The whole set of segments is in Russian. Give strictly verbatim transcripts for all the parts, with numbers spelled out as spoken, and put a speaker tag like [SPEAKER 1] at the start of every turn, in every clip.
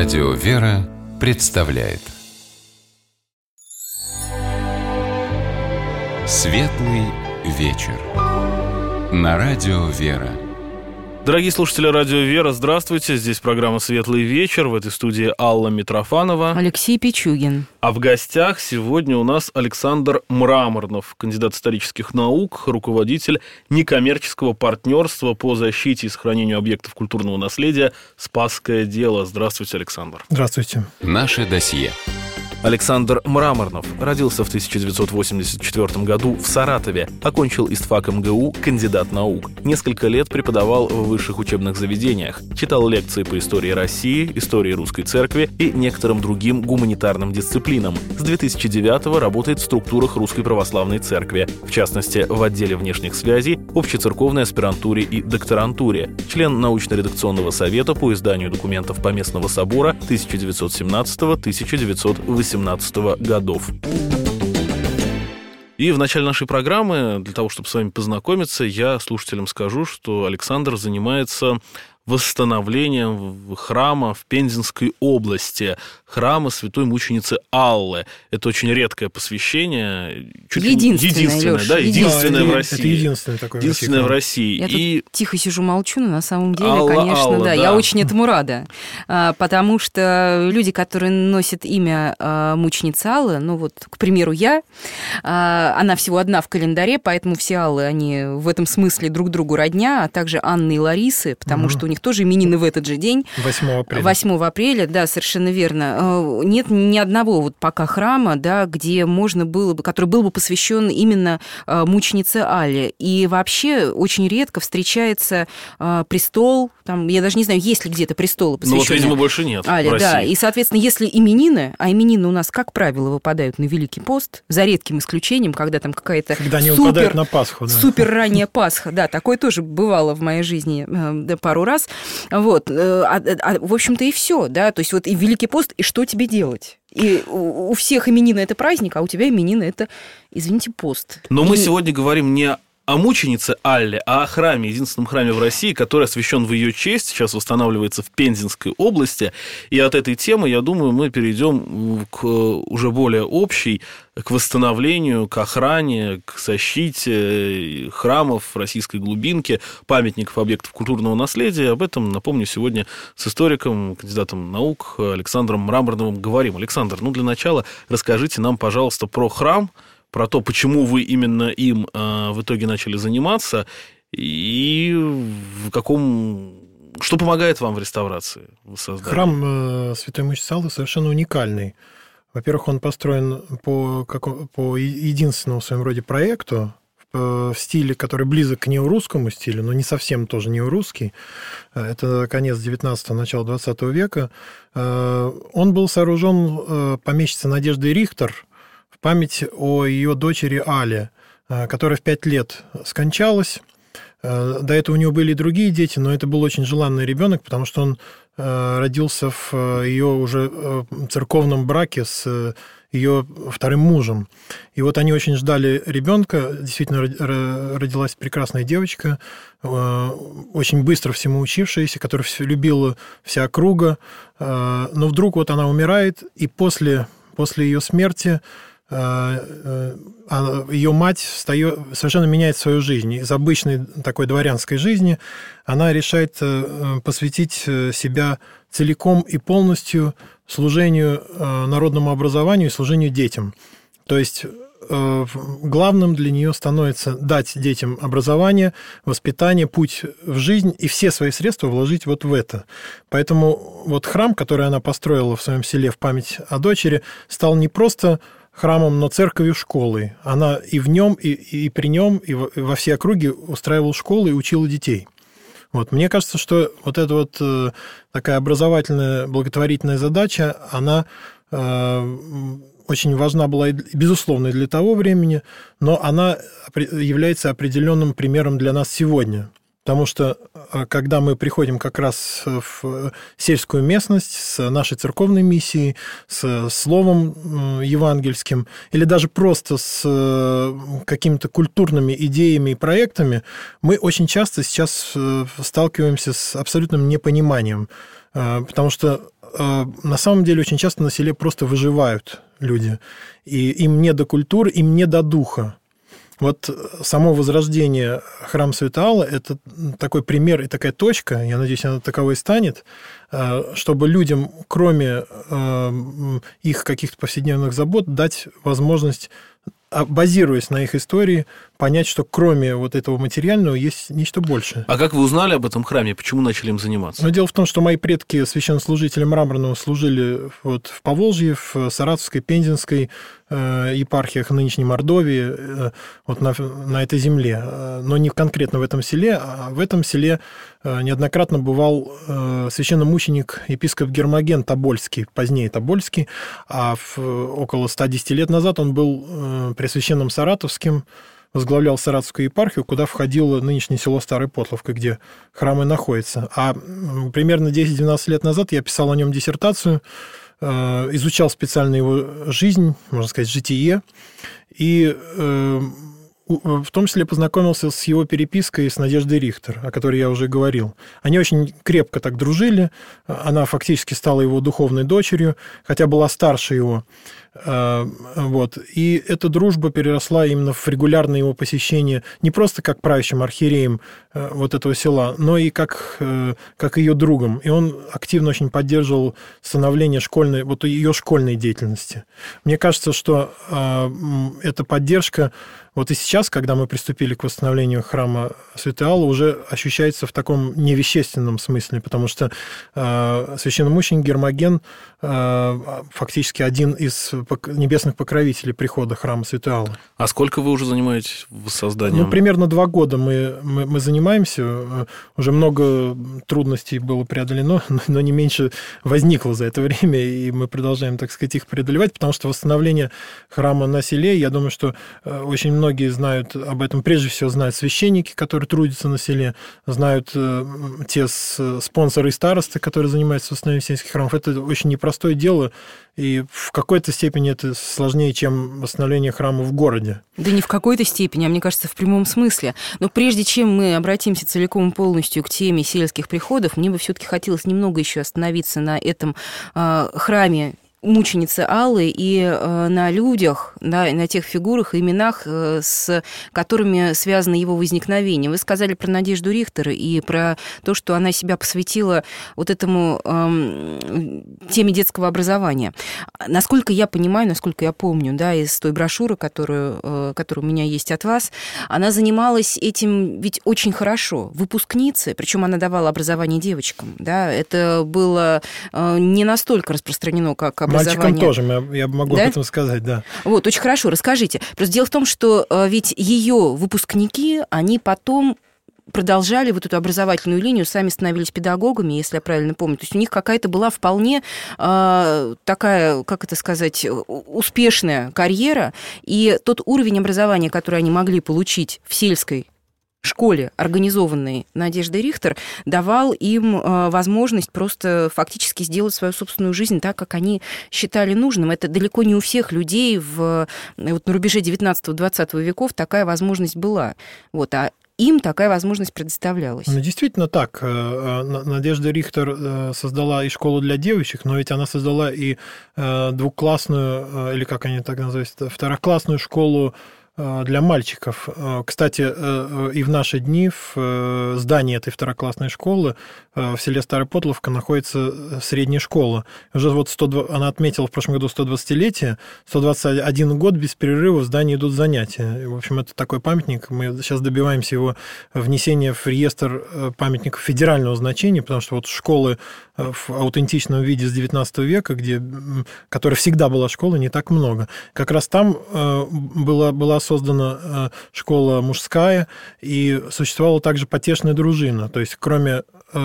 [SPEAKER 1] Радио «Вера» представляет Светлый вечер на Радио «Вера».
[SPEAKER 2] Дорогие слушатели Радио «Вера», здравствуйте. Здесь программа «Светлый вечер». В этой студии Алла Митрофанова,
[SPEAKER 3] Алексей Пичугин.
[SPEAKER 2] А в гостях сегодня у нас Александр Мраморнов, кандидат исторических наук, руководитель некоммерческого партнерства по защите и сохранению объектов культурного наследия «Спасское дело». Здравствуйте, Александр.
[SPEAKER 4] Здравствуйте.
[SPEAKER 1] Наше досье.
[SPEAKER 2] Александр Мраморнов родился в тысяча девятьсот восемьдесят четвёртом году в Саратове, окончил истфак эм гэ у, кандидат наук. Несколько лет преподавал в высших учебных заведениях, читал лекции по истории России, истории русской церкви и некоторым другим гуманитарным дисциплинам. С две тысячи девятого работает в структурах Русской Православной Церкви, в частности, в отделе внешних связей, общецерковной аспирантуре и докторантуре, член научно-редакционного совета по изданию документов Поместного собора тысяча девятьсот семнадцатого — тысяча девятьсот восемнадцатого годов. И в начале нашей программы, для того, чтобы с вами познакомиться, я слушателям скажу, что Александр занимается восстановлением храма в Пензенской области, храма святой мученицы Аллы. Это очень редкое посвящение. Чуть
[SPEAKER 3] единственное,
[SPEAKER 2] единственное,
[SPEAKER 3] Лёш,
[SPEAKER 2] да, единственное
[SPEAKER 4] да,
[SPEAKER 2] в России.
[SPEAKER 4] Это единственное такое
[SPEAKER 2] единственное в России.
[SPEAKER 3] Я
[SPEAKER 2] и...
[SPEAKER 3] тут тихо сижу, молчу, но на самом деле,
[SPEAKER 2] Алла,
[SPEAKER 3] конечно,
[SPEAKER 2] Алла,
[SPEAKER 3] да,
[SPEAKER 2] да,
[SPEAKER 3] я очень этому рада. Потому что люди, которые носят имя мученицы Аллы, ну вот, к примеру, я, она всего одна в календаре, поэтому все Аллы, они в этом смысле друг другу родня, а также Анны и Ларисы, потому угу. что у них тоже именины в этот же день.
[SPEAKER 4] восьмого апреля.
[SPEAKER 3] восьмого апреля, да, совершенно верно. Нет ни одного вот пока храма, да, где можно было бы, который был бы посвящен именно мученице Алле. И вообще очень редко встречается престол, там, я даже не знаю, есть ли где-то престолы посвященные.
[SPEAKER 2] Ну вот, видимо, больше нет
[SPEAKER 3] Алле,
[SPEAKER 2] в России.
[SPEAKER 3] Да, и, соответственно, если именины, а именины у нас, как правило, выпадают на Великий пост, за редким исключением, когда там какая-то
[SPEAKER 4] когда они
[SPEAKER 3] супер,
[SPEAKER 4] выпадают на Пасху, да.
[SPEAKER 3] супер ранняя Пасха, да, такое тоже бывало в моей жизни да, пару раз. Вот, а, а, в общем-то, и все, да, то есть вот и Великий пост, и что тебе делать? И у, у всех именины это праздник, а у тебя именины это, извините, пост.
[SPEAKER 2] Но
[SPEAKER 3] и...
[SPEAKER 2] мы сегодня говорим не о мученице Алле, а о храме, единственном храме в России, который освящен в ее честь, сейчас восстанавливается в Пензенской области. И от этой темы, я думаю, мы перейдем к уже более общей, к восстановлению, к охране, к защите храмов российской глубинки, памятников, объектов культурного наследия. Об этом, напомню, сегодня с историком, кандидатом наук Александром Мраморновым говорим. Александр, ну для начала расскажите нам, пожалуйста, про храм, про то, почему вы именно им э, в итоге начали заниматься, и в каком... что помогает вам в реставрации воссоздании?
[SPEAKER 4] Храм э, Святой Мученицы Аллы совершенно уникальный. Во-первых, он построен по, как, по единственному в своем роде проекту, в, в стиле, который близок к неорусскому стилю, но не совсем тоже неорусский. Это конец девятнадцатого, начало двадцатого века. Э, он был сооружен э, помещицей Надеждой Рихтер в память о ее дочери Але, которая в пять лет скончалась. До этого у нее были и другие дети, но это был очень желанный ребенок, потому что он родился в ее уже церковном браке с ее вторым мужем. И вот они очень ждали ребенка. Действительно, родилась прекрасная девочка, очень быстро всему учившаяся, которую любила вся округа. Но вдруг вот она умирает, и после, после ее смерти ее мать встает, совершенно меняет свою жизнь. Из обычной такой дворянской жизни она решает посвятить себя целиком и полностью служению народному образованию и служению детям. То есть главным для нее становится дать детям образование, воспитание, путь в жизнь и все свои средства вложить вот в это. Поэтому вот храм, который она построила в своем селе в память о дочери, стал не просто храмом, но церковью, школой. Она и в нем, и, и при нем, и во всей округе устраивала школы и учила детей. Вот. Мне кажется, что вот эта вот э, такая образовательная, благотворительная задача, она э, очень важна была, и, безусловно, и для того времени, но она является определенным примером для нас сегодня. Потому что, когда мы приходим как раз в сельскую местность с нашей церковной миссией, с словом евангельским, или даже просто с какими-то культурными идеями и проектами, мы очень часто сейчас сталкиваемся с абсолютным непониманием. Потому что на самом деле очень часто на селе просто выживают люди. И им не до культуры, им не до духа. Вот само возрождение храма Святой Аллы – это такой пример и такая точка, я надеюсь, она таковой станет, чтобы людям, кроме их каких-то повседневных забот, дать возможность, базируясь на их истории, понять, что кроме вот этого материального есть нечто большее.
[SPEAKER 2] А как вы узнали об этом храме? Почему начали им заниматься?
[SPEAKER 4] Но дело в том, что мои предки, священнослужители Мраморного, служили вот в Поволжье, в Саратовской, Пензенской э, епархиях, нынешней Мордовии, э, вот на, на этой земле. Но не конкретно в этом селе, а в этом селе э, неоднократно бывал э, священномученик епископ Гермоген Тобольский, позднее Тобольский, а в, около ста десяти лет назад он был э, пресвященным Саратовским, возглавлял Саратовскую епархию, куда входило нынешнее село Старая Потловка, где храм и находится. А примерно десять-двенадцать лет назад я писал о нем диссертацию, изучал специально его жизнь, можно сказать, житие, и в том числе познакомился с его перепиской с Надеждой Рихтер, о которой я уже говорил. Они очень крепко так дружили, она фактически стала его духовной дочерью, хотя была старше его. Вот. И эта дружба переросла именно в регулярное его посещение не просто как правящим архиереем вот этого села, но и как, как ее другом. И он активно очень поддерживал становление школьной, вот ее школьной деятельности. Мне кажется, что эта поддержка вот и сейчас, когда мы приступили к восстановлению храма Святой Аллы, уже ощущается в таком невещественном смысле, потому что э, священномученик Гермоген э, фактически один из небесных покровителей прихода храма Святой Аллы.
[SPEAKER 2] А сколько вы уже занимаетесь созданием?
[SPEAKER 4] Ну, примерно два года мы, мы, мы занимаемся. Уже много трудностей было преодолено, но не меньше возникло за это время, и мы продолжаем, так сказать, их преодолевать, потому что восстановление храма на селе, я думаю, что очень многие знают об этом, прежде всего знают священники, которые трудятся на селе, знают э, те с, спонсоры и старосты, которые занимаются восстановлением сельских храмов. Это очень непростое дело, и в какой-то степени это сложнее, чем восстановление храма в городе.
[SPEAKER 3] Да не в какой-то степени, а мне кажется, в прямом смысле. Но прежде чем мы обратимся целиком и полностью к теме сельских приходов, мне бы все-таки хотелось немного еще остановиться на этом э, храме мученицы Аллы и э, на людях, на, на тех фигурах и именах, э, с которыми связано его возникновение. Вы сказали про Надежду Рихтер и про то, что она себя посвятила вот этому э, теме детского образования. Насколько я понимаю, насколько я помню, да, из той брошюры, которую, э, которая у меня есть от вас, она занималась этим ведь очень хорошо. Выпускницы, причем она давала образование девочкам, да, это было э, не настолько распространено, как образование.
[SPEAKER 4] Мальчикам тоже, я могу да? об этом сказать, да.
[SPEAKER 3] Вот, очень хорошо, расскажите. Просто дело в том, что ведь ее выпускники, они потом продолжали вот эту образовательную линию, сами становились педагогами, если я правильно помню. То есть у них какая-то была вполне э, такая, как это сказать, успешная карьера, и тот уровень образования, который они могли получить в сельской школе, организованной Надеждой Рихтер, давал им э, возможность просто фактически сделать свою собственную жизнь так, как они считали нужным. Это далеко не у всех людей в, вот на рубеже девятнадцатого-двадцатого веков такая возможность была. Вот, а им такая возможность предоставлялась.
[SPEAKER 4] Ну, действительно так. Надежда Рихтер создала и школу для девочек, но ведь она создала и двухклассную, или как они так называются, второклассную школу для мальчиков. Кстати, и в наши дни в здании этой второклассной школы в селе Старая Потловка находится средняя школа. Уже вот сто два, она отметила в прошлом году сто двадцатилетие, сто двадцать один год без перерыва в здании идут занятия. В общем, это такой памятник. Мы сейчас добиваемся его внесения в реестр памятников федерального значения, потому что вот школы в аутентичном виде с девятнадцатого века, где, которая всегда была школой, не так много. Как раз там была, была создана школа мужская, и существовала также потешная дружина. То есть, кроме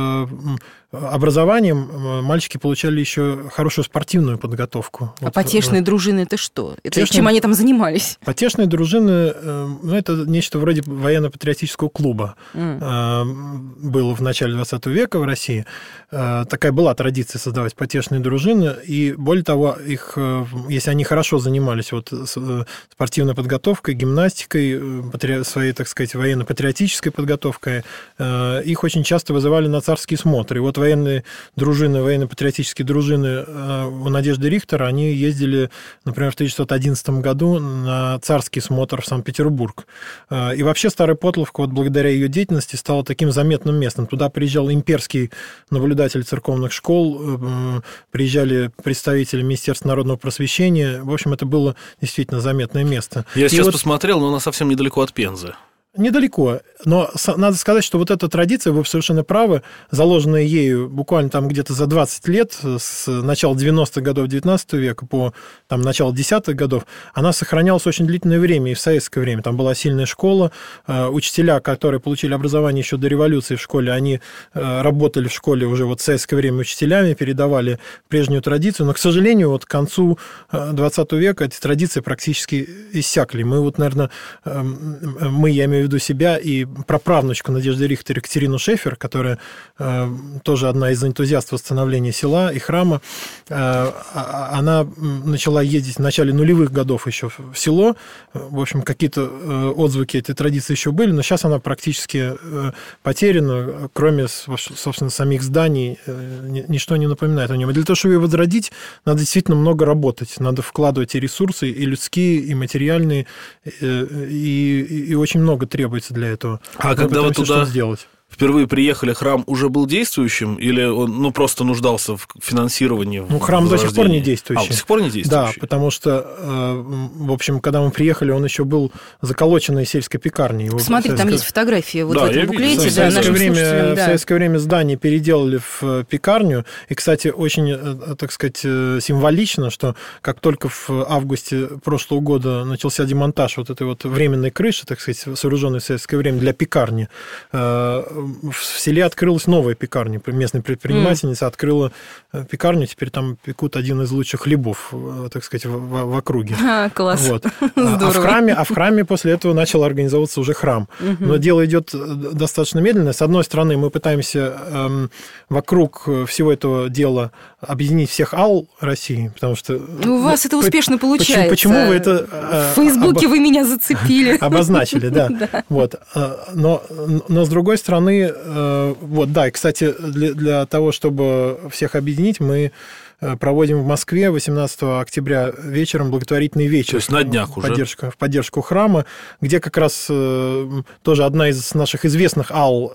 [SPEAKER 4] образованием мальчики получали еще хорошую спортивную подготовку.
[SPEAKER 3] А вот, потешные вот. дружины это что? Это
[SPEAKER 4] Потешные...
[SPEAKER 3] чем они там занимались?
[SPEAKER 4] Потешные дружины, ну, это нечто вроде военно-патриотического клуба. Mm. Было в начале двадцатого века в России. Такая была традиция создавать потешные дружины, и более того, их, если они хорошо занимались вот спортивной подготовкой, гимнастикой, своей, так сказать, военно-патриотической подготовкой, их очень часто вызывали на на царские смотры. И вот военные дружины, военно-патриотические дружины у Надежды Рихтер, они ездили, например, в тысяча девятьсот одиннадцатом году на царский смотр в Санкт-Петербург. И вообще Старая Потловка, вот благодаря ее деятельности, стала таким заметным местом. Туда приезжал имперский наблюдатель церковных школ, приезжали представители Министерства народного просвещения. В общем, это было действительно заметное место.
[SPEAKER 2] Я
[SPEAKER 4] И
[SPEAKER 2] сейчас
[SPEAKER 4] вот...
[SPEAKER 2] посмотрел, но она совсем недалеко от Пензы.
[SPEAKER 4] Недалеко, но надо сказать, что вот эта традиция, вы совершенно правы, заложенная ею буквально там где-то за двадцать лет, с начала девяностых годов девятнадцатого века по там, начало десятых годов, она сохранялась очень длительное время и в советское время. Там была сильная школа, учителя, которые получили образование еще до революции в школе, они работали в школе уже вот в советское время учителями, передавали прежнюю традицию, но, к сожалению, вот к концу двадцатого века эти традиции практически иссякли. Мы вот, наверное, мы, я имею в виду себя и праправнучку Надежды Рихтер Екатерину Шефер, которая э, тоже одна из энтузиастов восстановления села и храма, э, она начала ездить в начале нулевых годов еще в село. В общем, какие-то э, отзвуки этой традиции еще были, но сейчас она практически э, потеряна, кроме, собственно, самих зданий, э, ничто не напоминает о нем. И для того, чтобы ее возродить, надо действительно много работать, надо вкладывать и ресурсы, и людские, и материальные, э, и, и очень много требуется для этого.
[SPEAKER 2] А
[SPEAKER 4] мы
[SPEAKER 2] когда вы туда
[SPEAKER 4] сделать.
[SPEAKER 2] впервые приехали, храм уже был действующим или он ну, просто нуждался в финансировании?
[SPEAKER 4] Ну, храм до сих пор не действующий.
[SPEAKER 2] А, до сих пор не действующий?
[SPEAKER 4] Да, потому что, в общем, когда мы приехали, он еще был заколоченной сельской пекарней. Его
[SPEAKER 3] Смотри,
[SPEAKER 4] советское...
[SPEAKER 3] там есть фотографии вот
[SPEAKER 2] да,
[SPEAKER 3] в этом буклете.
[SPEAKER 4] В
[SPEAKER 3] Да,
[SPEAKER 4] советское, время,
[SPEAKER 3] да.
[SPEAKER 4] в советское время здание переделали в пекарню. И, кстати, очень, так сказать, символично, что как только в августе прошлого года начался демонтаж вот этой вот временной крыши, так сказать, сооруженной в советское время для пекарни, в селе открылась новая пекарня. Местная предпринимательница mm. открыла пекарню, теперь там пекут один из лучших хлебов, так сказать, в, в, в округе.
[SPEAKER 3] А, класс.
[SPEAKER 4] Вот. А, в храме, а в храме после этого начал организовываться уже храм. Mm-hmm. Но дело идет достаточно медленно. С одной стороны, мы пытаемся эм, вокруг всего этого дела объединить всех алл России, потому что...
[SPEAKER 3] Ну, у вас это успешно получается.
[SPEAKER 4] Почему, почему вы это...
[SPEAKER 3] В Фейсбуке об... вы меня зацепили.
[SPEAKER 4] Обозначили, да. да. Вот. Но, но, с другой стороны, вот, да, и, кстати, для, для того, чтобы всех объединить, мы проводим в Москве восемнадцатого октября вечером благотворительный вечер.
[SPEAKER 2] То есть на днях
[SPEAKER 4] в
[SPEAKER 2] уже.
[SPEAKER 4] Поддержку, в поддержку храма, где как раз тоже одна из наших известных алл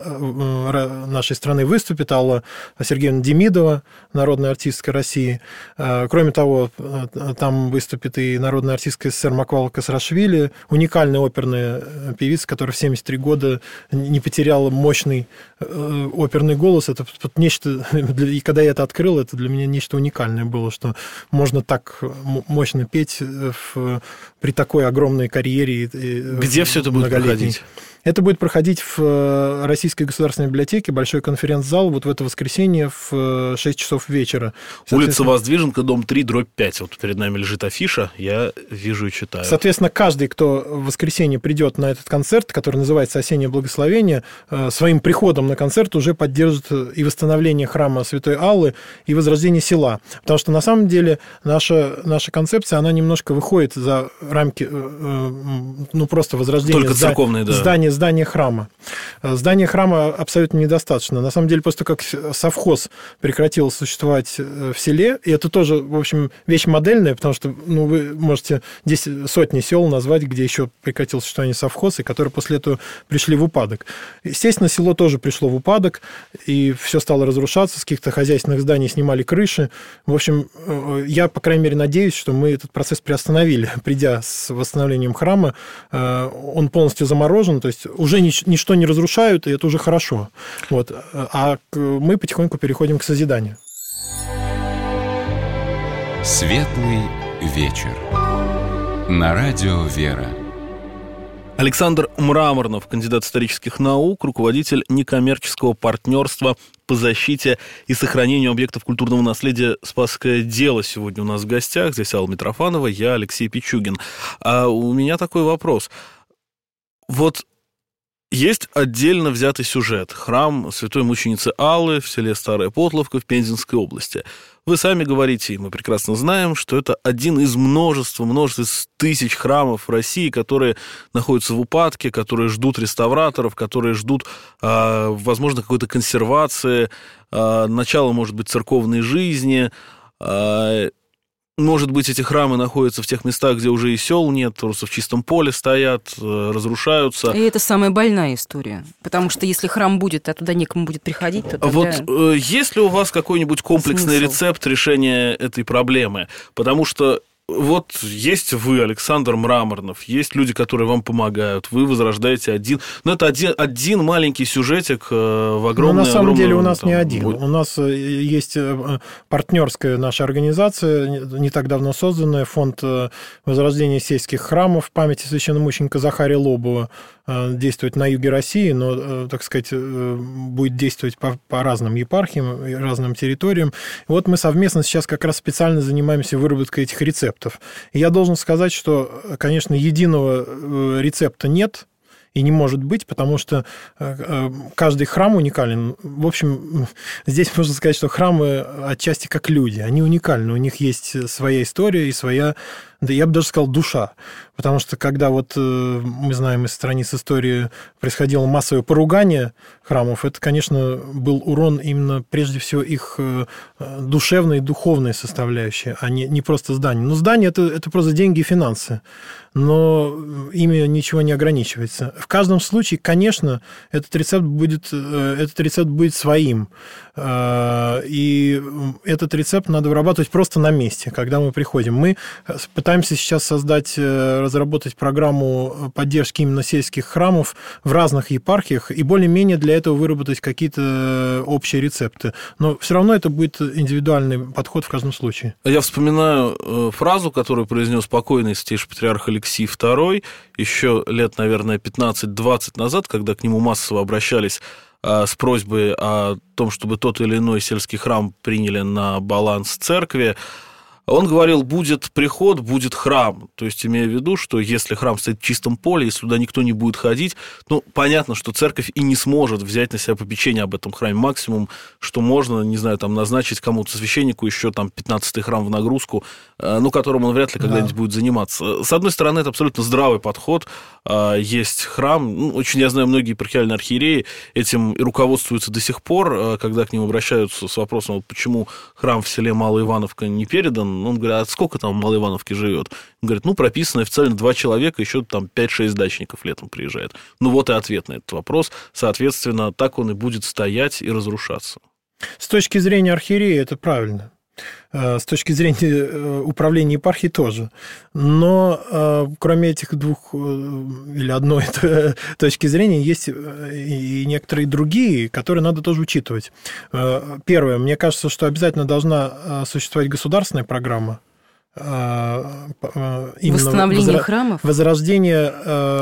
[SPEAKER 4] нашей страны выступит, Алла Сергеевна Демидова, народная артистка России. Кроме того, там выступит и народная артистка СССР Маквала Касрашвили, уникальная оперная певица, которая в семьдесят три года не потеряла мощный оперный голос. Это нечто, и когда я это открыл, это для меня нечто уникальное. Уникальное было, что можно так мощно петь в, при такой огромной карьере.
[SPEAKER 2] Где все это будет проходить?
[SPEAKER 4] Это будет проходить в Российской государственной библиотеке, большой конференц-зал, вот в это воскресенье в шесть часов вечера.
[SPEAKER 2] Улица Воздвиженка, дом три, дробь пять. Вот перед нами лежит афиша, я вижу и читаю.
[SPEAKER 4] Соответственно, каждый, кто в воскресенье придет на этот концерт, который называется «Осеннее благословение», своим приходом на концерт уже поддержит и восстановление храма Святой Аллы, и возрождение села. Потому что, на самом деле, наша, наша концепция, она немножко выходит за рамки, ну, просто возрождения
[SPEAKER 2] Только церковные, да.
[SPEAKER 4] здания здание храма. Здание храма абсолютно недостаточно. На самом деле, после того, как совхоз прекратил существовать в селе, и это тоже, в общем, вещь модельная, потому что ну, вы можете здесь сотни сел назвать, где еще прекратил существование совхоз, и которые после этого пришли в упадок. Естественно, село тоже пришло в упадок, и все стало разрушаться, с каких-то хозяйственных зданий снимали крыши. В общем, я, по крайней мере, надеюсь, что мы этот процесс приостановили, придя с восстановлением храма. Он полностью заморожен, то есть уже ничто не разрушают, и это уже хорошо. Вот. А мы потихоньку переходим к созиданию.
[SPEAKER 1] Светлый вечер. На радио «Вера».
[SPEAKER 2] Александр Мраморнов, кандидат исторических наук, руководитель некоммерческого партнерства по защите и сохранению объектов культурного наследия «Спасское дело» сегодня у нас в гостях. Здесь Алла Митрофанова, я Алексей Пичугин. А у меня такой вопрос. Вот есть отдельно взятый сюжет. Храм святой мученицы Аллы в селе Старая Потловка в Пензенской области. Вы сами говорите, и мы прекрасно знаем, что это один из множества, множества из тысяч храмов в России, которые находятся в упадке, которые ждут реставраторов, которые ждут, возможно, какой-то консервации, начала, может быть, церковной жизни. Может быть, эти храмы находятся в тех местах, где уже и сел нет, просто в чистом поле стоят, разрушаются.
[SPEAKER 3] И это самая больная история. Потому что если храм будет, а туда некому будет приходить, то тогда...
[SPEAKER 2] Вот э, есть ли у вас какой-нибудь комплексный
[SPEAKER 3] Смысл?
[SPEAKER 2] рецепт решения этой проблемы? Потому что вот есть вы, Александр Мраморнов, есть люди, которые вам помогают, вы возрождаете один... Ну, это один, один маленький сюжетик в огромном...
[SPEAKER 4] Но на самом деле у нас
[SPEAKER 2] там,
[SPEAKER 4] не один. У нас есть партнерская наша организация, не так давно созданная, фонд возрождения сельских храмов памяти священномученика Захария Лобова, действует на юге России, но, так сказать, будет действовать по, по разным епархиям и разным территориям. И вот мы совместно сейчас как раз специально занимаемся выработкой этих рецептов. И я должен сказать, что, конечно, единого рецепта нет и не может быть, потому что каждый храм уникален. В общем, здесь можно сказать, что храмы отчасти как люди. Они уникальны, у них есть своя история и своя, да я бы даже сказал, душа. Потому что когда вот мы знаем из страниц истории происходило массовое поругание храмов, это, конечно, был урон именно прежде всего их душевной и духовной составляющей, а не, не просто здание. Но здание это, это просто деньги и финансы, но ими ничего не ограничивается. В каждом случае, конечно, этот рецепт будет, этот рецепт будет своим. И этот рецепт надо вырабатывать просто на месте, когда мы приходим. Мы пытаемся сейчас создать, разработать программу поддержки именно сельских храмов в разных епархиях и более-менее для этого выработать какие-то общие рецепты. Но все равно это будет индивидуальный подход в каждом случае.
[SPEAKER 2] Я вспоминаю фразу, которую произнес покойный святейший патриарх Алексий второй еще лет, наверное, пятнадцать-двадцать назад, когда к нему массово обращались с просьбой о том, чтобы тот или иной сельский храм приняли на баланс церкви. Он говорил, будет приход, будет храм. То есть, имея в виду, что если храм стоит в чистом поле, если туда никто не будет ходить, ну, понятно, что церковь и не сможет взять на себя попечение об этом храме. Максимум, что можно, не знаю, там, назначить кому-то священнику еще там пятнадцатый храм в нагрузку, ну, которым он вряд ли когда-нибудь да. будет заниматься. С одной стороны, это абсолютно здравый подход. Есть храм. Ну, очень, я знаю, многие епархиальные архиереи этим и руководствуются до сих пор, когда к ним обращаются с вопросом, вот почему храм в селе Малая Ивановка не передан. Он говорит, а сколько там в Малой Ивановке живет? Он говорит, ну, прописано официально два человека, еще там пять-шесть дачников летом приезжает. Ну, вот и ответ на этот вопрос. Соответственно, так он и будет стоять и разрушаться.
[SPEAKER 4] С точки зрения архиереи это правильно. С точки зрения управления епархией тоже. Но кроме этих двух или одной точки зрения есть и некоторые другие, которые надо тоже учитывать. Первое. Мне кажется, что обязательно должна существовать государственная программа
[SPEAKER 3] восстановление возра... храмов,
[SPEAKER 4] возрождение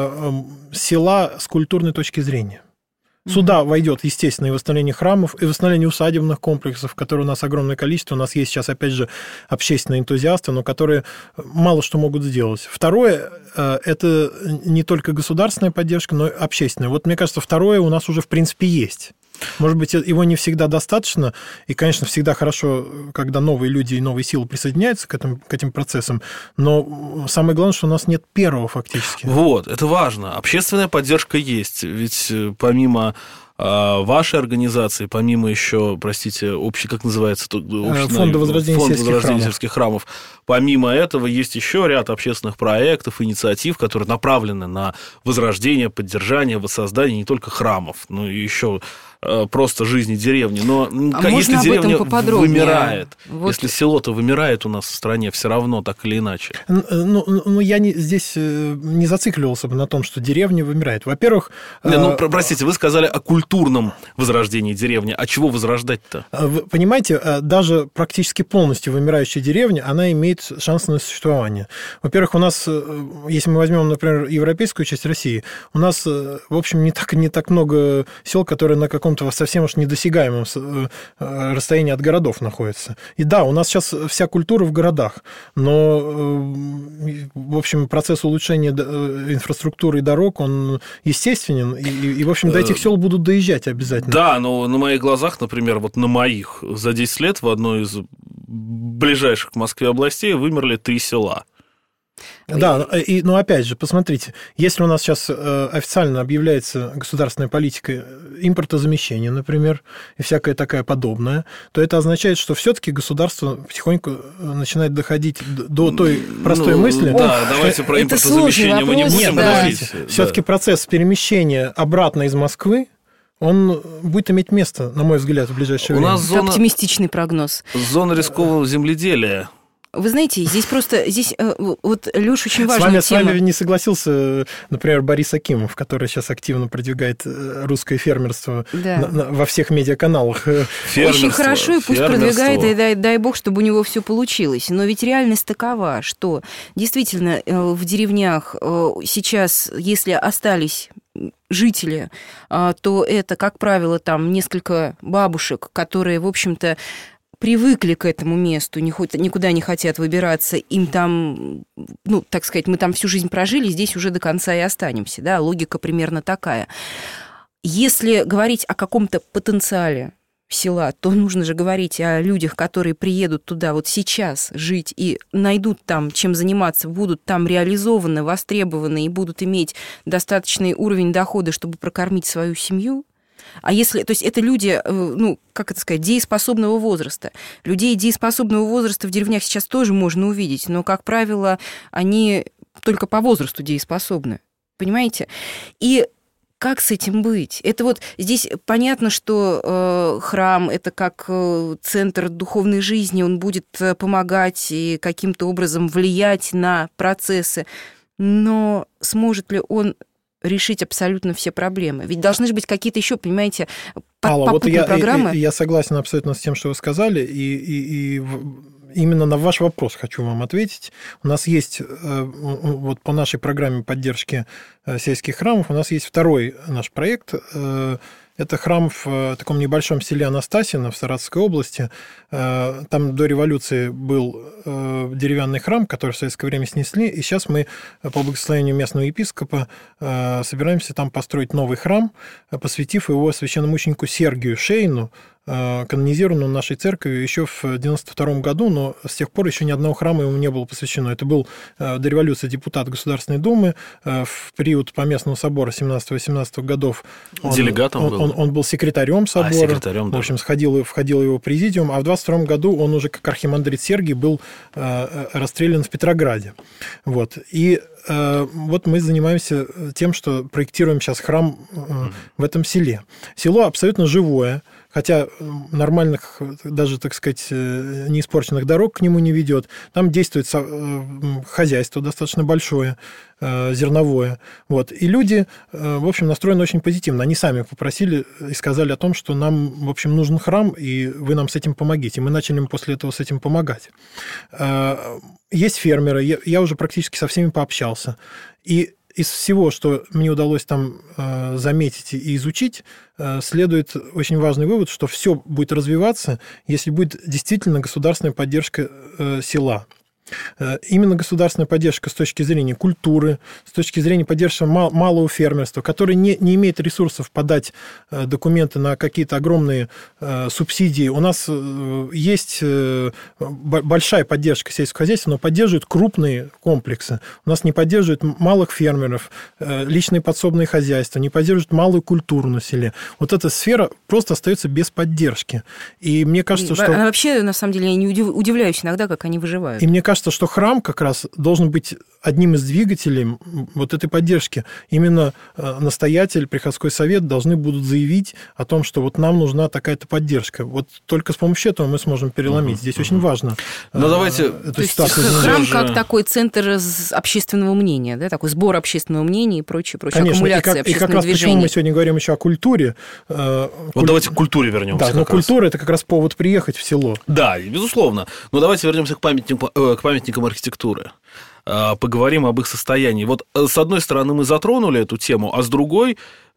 [SPEAKER 4] села с культурной точки зрения. Сюда войдет, естественно, и восстановление храмов, и восстановление усадебных комплексов, которые у нас огромное количество. У нас есть сейчас, опять же, общественные энтузиасты, но которые мало что могут сделать. Второе – это не только государственная поддержка, но и общественная. Вот, мне кажется, второе у нас уже, в принципе, есть. Может быть, его не всегда достаточно, и, конечно, всегда хорошо, когда новые люди и новые силы присоединяются к этим, к этим процессам, но самое главное, что у нас нет первого фактически.
[SPEAKER 2] Вот, это важно. Общественная поддержка есть, ведь помимо вашей организации, помимо еще, простите, общий, как называется?
[SPEAKER 4] Фонда возрождения,
[SPEAKER 2] Фонд
[SPEAKER 4] сельских,
[SPEAKER 2] возрождения
[SPEAKER 4] храмов.
[SPEAKER 2] сельских храмов. Помимо этого есть еще ряд общественных проектов, инициатив, которые направлены на возрождение, поддержание, воссоздание не только храмов, но и еще просто жизни деревни. Но
[SPEAKER 3] а
[SPEAKER 2] если деревня вымирает,
[SPEAKER 3] вот.
[SPEAKER 2] если село-то вымирает у нас в стране, все равно так или иначе.
[SPEAKER 4] Ну, ну я не, здесь не зацикливался бы на том, что деревня вымирает. Во-первых...
[SPEAKER 2] Не, ну, простите, вы сказали о культурном возрождении деревни. А чего возрождать-то?
[SPEAKER 4] Вы понимаете, даже практически полностью вымирающая деревня, она имеет шанс на существование. Во-первых, у нас, если мы возьмем, например, европейскую часть России, у нас, в общем, не так, не так много сел, которые на каком каком-то совсем уж недосягаемом расстоянии от городов находится. И да, у нас сейчас вся культура в городах, но, в общем, процесс улучшения инфраструктуры и дорог, он естественен, и, и в общем, до этих сел будут доезжать обязательно.
[SPEAKER 2] Да, но на моих глазах, например, вот на моих, за десять лет в одной из ближайших к Москве областей вымерли три села.
[SPEAKER 4] Да, и, но опять же, посмотрите, если у нас сейчас официально объявляется государственная политика импортозамещения, например, и всякая такая подобная, то это означает, что все-таки государство потихоньку начинает доходить до той простой ну, мысли.
[SPEAKER 2] Да, что... давайте про импортозамещение мы не будем
[SPEAKER 4] Нет,
[SPEAKER 2] говорить.
[SPEAKER 4] Да. Все-таки процесс перемещения обратно из Москвы, он будет иметь место, на мой взгляд, в ближайшее
[SPEAKER 2] у
[SPEAKER 4] время.
[SPEAKER 2] Нас зона...
[SPEAKER 3] Оптимистичный прогноз.
[SPEAKER 2] Зона рискового земледелия.
[SPEAKER 3] Вы знаете, здесь просто, здесь вот Лёш очень важная
[SPEAKER 4] с вами,
[SPEAKER 3] тема.
[SPEAKER 4] С вами не согласился, например, Борис Акимов, который сейчас активно продвигает русское фермерство да. на, на, во всех медиаканалах.
[SPEAKER 3] Очень хорошо, и пусть продвигает, и дай, дай бог, чтобы у него все получилось. Но ведь реальность такова, что действительно в деревнях сейчас, если остались жители, то это, как правило, там несколько бабушек, которые, в общем-то, привыкли к этому месту, никуда не хотят выбираться, им там, ну, так сказать, мы там всю жизнь прожили, здесь уже до конца и останемся, да, логика примерно такая. Если говорить о каком-то потенциале села, то нужно же говорить о людях, которые приедут туда вот сейчас жить и найдут там чем заниматься, будут там реализованы, востребованы и будут иметь достаточный уровень дохода, чтобы прокормить свою семью. А если, то есть это люди, ну, как это сказать, дееспособного возраста. Людей дееспособного возраста в деревнях сейчас тоже можно увидеть, но, как правило, они только по возрасту дееспособны. Понимаете? И как с этим быть? Это вот здесь понятно, что э, храм – это как э, центр духовной жизни, он будет помогать и каким-то образом влиять на процессы, но сможет ли он решить абсолютно все проблемы? Ведь должны же быть какие-то еще, понимаете, под,
[SPEAKER 4] Алла, вот я,
[SPEAKER 3] программы.
[SPEAKER 4] Я, я согласен абсолютно с тем, что вы сказали, и, и, и именно на ваш вопрос хочу вам ответить. У нас есть, вот по нашей программе поддержки сельских храмов, у нас есть второй наш проект. Это храм в таком небольшом селе Анастасино в Саратовской области. Там до революции был деревянный храм, который в советское время снесли, и сейчас мы по благословению местного епископа собираемся там построить новый храм, посвятив его священномученику Сергию Шейну, канонизированному нашей церковью еще в девяносто втором году, но с тех пор еще ни одного храма ему не было посвящено. Это был до революции депутат Государственной Думы в период Поместного собора семнадцатого-восемнадцатого годов. Он,
[SPEAKER 2] Делегатом
[SPEAKER 4] он,
[SPEAKER 2] был?
[SPEAKER 4] Он, он был секретарем собора. А,
[SPEAKER 2] секретарем, да.
[SPEAKER 4] В общем, сходил, входил в его президиум, а в двадцать втором году он уже как архимандрит Сергий был расстрелян в Петрограде. Вот. И вот мы занимаемся тем, что проектируем сейчас храм в этом селе. Село абсолютно живое, хотя нормальных, даже, так сказать, неиспорченных дорог к нему не ведет. Там действует хозяйство достаточно большое, зерновое. Вот. И люди, в общем, настроены очень позитивно. Они сами попросили и сказали о том, что нам, в общем, нужен храм, и вы нам с этим помогите. Мы начали после этого с этим помогать. Есть фермеры, я уже практически со всеми пообщался. И из всего, что мне удалось там заметить и изучить, следует очень важный вывод, что все будет развиваться, если будет действительно государственная поддержка села. Именно государственная поддержка с точки зрения культуры, с точки зрения поддержки малого фермерства, которое не, не имеет ресурсов подать документы на какие-то огромные субсидии. У нас есть большая поддержка сельского хозяйства, но поддерживают крупные комплексы. У нас не поддерживают малых фермеров, личные подсобные хозяйства, не поддерживают малую культуру на селе. Вот эта сфера просто остается без поддержки. И мне кажется, что...
[SPEAKER 3] А вообще, на самом деле, я не удивляюсь иногда, как они выживают.
[SPEAKER 4] И мне кажется, что храм как раз должен быть одним из двигателей вот этой поддержки. Именно настоятель, приходской совет должны будут заявить о том, что вот нам нужна такая-то поддержка. Вот только с помощью этого мы сможем переломить. Uh-huh, Здесь uh-huh. очень важно.
[SPEAKER 2] Но давайте...
[SPEAKER 3] Эту ситуацию. Храм как такой центр общественного мнения, да, такой сбор общественного мнения и прочее, прочее,
[SPEAKER 4] Конечно,
[SPEAKER 3] аккумуляция
[SPEAKER 4] и как,
[SPEAKER 3] общественного
[SPEAKER 4] и как раз
[SPEAKER 3] движения.
[SPEAKER 4] почему мы сегодня говорим еще о культуре.
[SPEAKER 2] Вот Куль... давайте к культуре вернемся.
[SPEAKER 4] Да, но культура – это как раз повод приехать в село.
[SPEAKER 2] Да, безусловно. Но давайте вернемся к памятникам, к памятникам архитектуры. поговорим об их состоянии. Вот с одной стороны мы затронули эту тему, а с другой,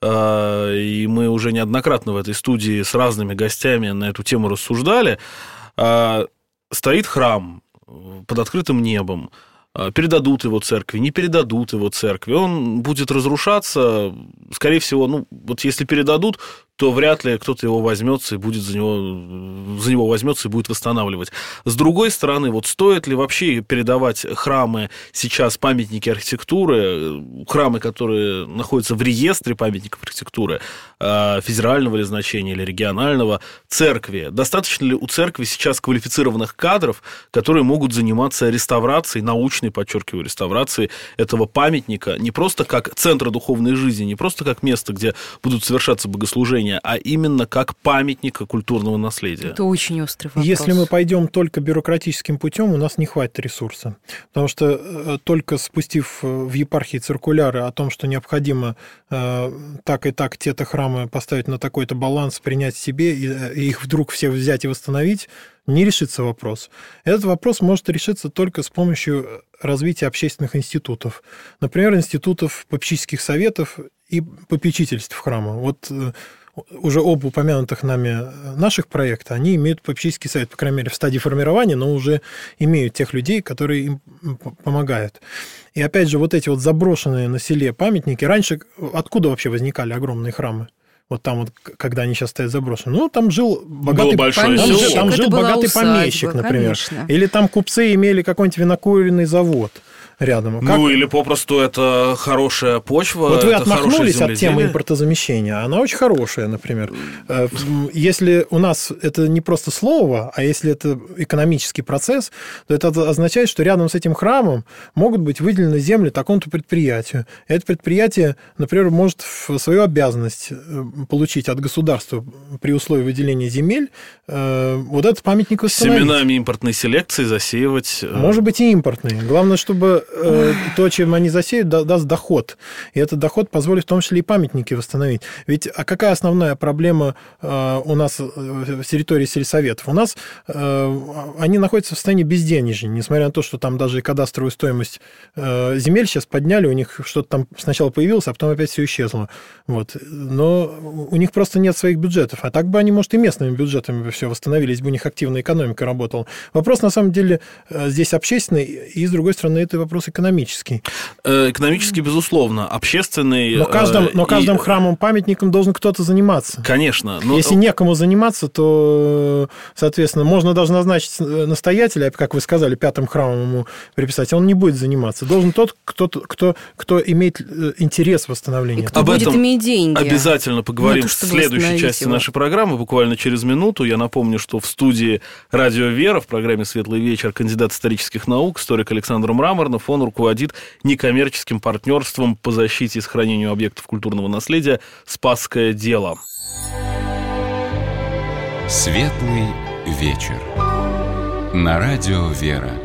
[SPEAKER 2] и мы уже неоднократно в этой студии с разными гостями на эту тему рассуждали, стоит храм под открытым небом. Передадут его церкви, не передадут его церкви, он будет разрушаться, скорее всего, ну, вот если передадут, то вряд ли кто-то его возьмется и будет за него, за него возьмется и будет восстанавливать. С другой стороны, вот стоит ли вообще передавать храмы сейчас, памятники архитектуры, храмы, которые находятся в реестре памятников архитектуры, федерального ли значения или регионального, церкви? Достаточно ли у церкви сейчас квалифицированных кадров, которые могут заниматься реставрацией, научной, подчеркиваю, реставрацией этого памятника, не просто как центра духовной жизни, не просто как место, где будут совершаться богослужения, а именно как памятника культурного наследия?
[SPEAKER 3] Это очень острый вопрос.
[SPEAKER 4] Если мы пойдем только бюрократическим путем, у нас не хватит ресурса. Потому что только спустив в епархии циркуляры о том, что необходимо так и так те-то храмы поставить на такой-то баланс, принять себе, и их вдруг все взять и восстановить, не решится вопрос. Этот вопрос может решиться только с помощью развития общественных институтов. Например, институтов попечительских советов и попечительств храма. Вот уже оба упомянутых нами наших проекта, они имеют попечительский совет, по крайней мере, в стадии формирования, но уже имеют тех людей, которые им помогают. И опять же, вот эти вот заброшенные на селе памятники, раньше откуда вообще возникали огромные храмы? Вот там вот, когда они сейчас стоят заброшены. Ну, там жил богатый помещик, там жил богатый усадьба, помещик, например. Конечно. Или там купцы имели какой-нибудь винокуренный завод рядом. Как...
[SPEAKER 2] Ну, или попросту это хорошая почва.
[SPEAKER 4] Вот вы отмахнулись от темы импортозамещения. Она очень хорошая, например. Если у нас это не просто слово, а если это экономический процесс, то это означает, что рядом с этим храмом могут быть выделены земли такому-то предприятию. Это предприятие, например, может в свою обязанность получить от государства при условии выделения земель вот этот памятник восстановить.
[SPEAKER 2] Семенами импортной селекции засеивать.
[SPEAKER 4] Может быть, и импортные. Главное, чтобы то, чем они засеют, даст доход. И этот доход позволит в том числе и памятники восстановить. Ведь а какая основная проблема у нас в территории сельсоветов? У нас они находятся в состоянии безденежья, несмотря на то, что там даже и кадастровую стоимость земель сейчас подняли, у них что-то там сначала появилось, а потом опять все исчезло. Вот. Но у них просто нет своих бюджетов. А так бы они, может, и местными бюджетами все восстановили, если бы у них активная экономика работала. Вопрос, на самом деле, здесь общественный, и, с другой стороны, это вопрос экономический.
[SPEAKER 2] Экономический, безусловно. Общественный...
[SPEAKER 4] Но каждым, но каждым и... храмом, памятником должен кто-то заниматься.
[SPEAKER 2] Конечно.
[SPEAKER 4] Но... Если некому заниматься, то, соответственно, можно даже назначить настоятеля, как вы сказали, пятым храмом ему приписать, он не будет заниматься. Должен тот, кто, кто, кто имеет интерес в восстановлении.
[SPEAKER 3] И кто Об будет этом иметь деньги.
[SPEAKER 2] Обязательно поговорим в следующей части его. нашей программы, буквально через минуту. Я напомню, что в студии «Радио Вера» в программе «Светлый вечер» кандидат исторических наук, историк Александр Мраморнов. Он руководит некоммерческим партнерством по защите и сохранению объектов культурного наследия «Спасское дело».
[SPEAKER 1] Светлый вечер. На радио «Вера».